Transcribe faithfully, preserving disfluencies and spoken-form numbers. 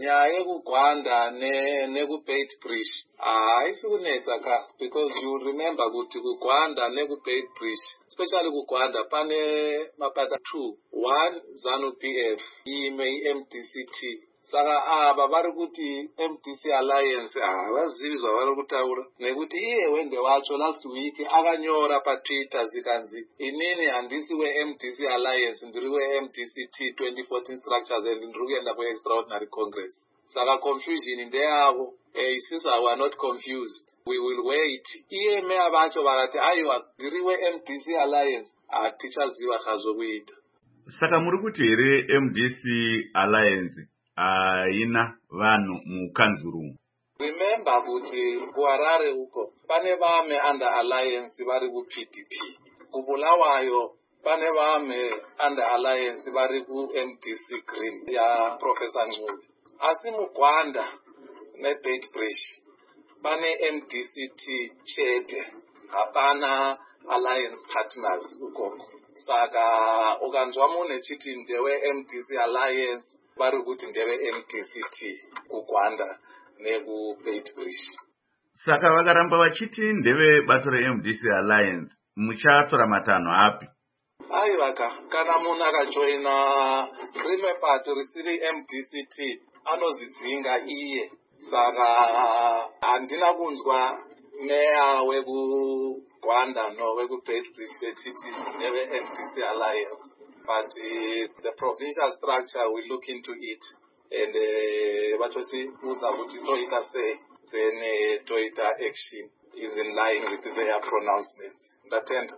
nyaya yekugwanda nekubeit-bridge haisi kunetsa ka, because you remember kuti kugwanda nekubeit-bridge, especially kugwanda pane mapata two, one ZANU-P F, imwe i-M D C T. Saka aba vari kuti M D C Alliance havazivi zvavari kutaura, nekuti iye wende wacho last week akanyora patwitter zikanzi inini handisi we-M D C Alliance, ndiri we-M D C T twenty fourteen structures and ndiri kuenda ku-extraordinary congress. Saka confusion ndeyavo. Eh, since we are not confused, we will wait. Iye mea vacho vakati aiwa ndiri we-M D C Alliance, hatichaziva zvazokuita. Saka muri kuti here M D C Alliance haina vanhu mukanzuru? Remember kuti kuHarare uko pane vame under alliance vari ku-P D P, kuBulawayo pane vame under alliance vari ku-M D C Green ya Professor Ncube. Asi muGwanda neBeit-Bridge pane M D C T chete, hapana alliance partners ukoko. Saka ukanzwa munhu echiti ndewe-M D C Alliance vari kuti ndewe-M D C T kuGwanda nekuBeit-Bridge. Saka vakaramba vachiti ndewe bato re-M D C Alliance, muchatora matanho api? Aivaka, kana munhu akajoina rimwe bato risiri M D C T anozvidzinga iye. Saka handina kunzwa meya wekuGwanda no wekuBeit-Bridge vechiti ndewe-M D C Alliance. But uh, the provincial structure, we look into it, and vachoti udza kuti toita sei, then uh, toita action is in line with their pronouncements. Ndatenda.